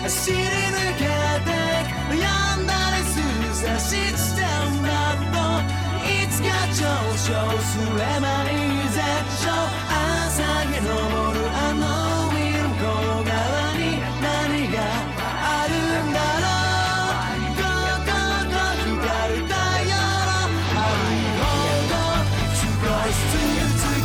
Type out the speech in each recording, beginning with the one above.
走り抜けて病んだりすさし地点だといつか上昇すればいい絶頂朝日昇るあの海の向側に何があるんだろうゴーゴーゴー光る太陽のあるほど少しずつ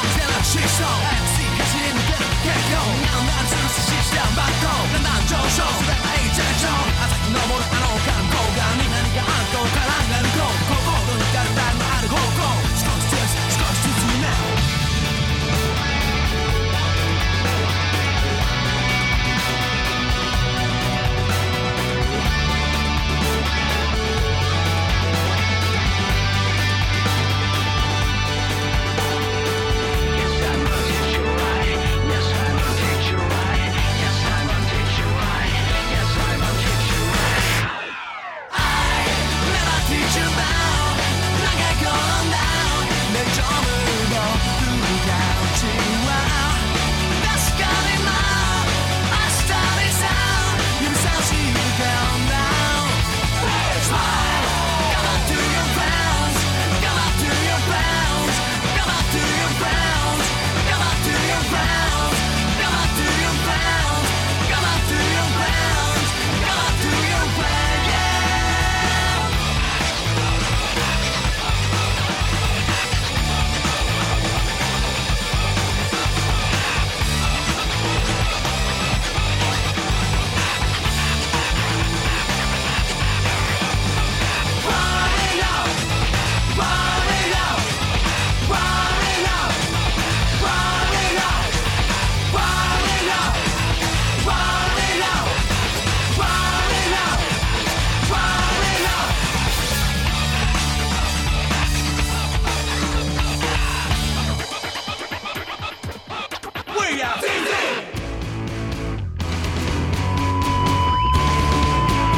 MC 走り抜ける結構なんならずるししたバットだんだん上昇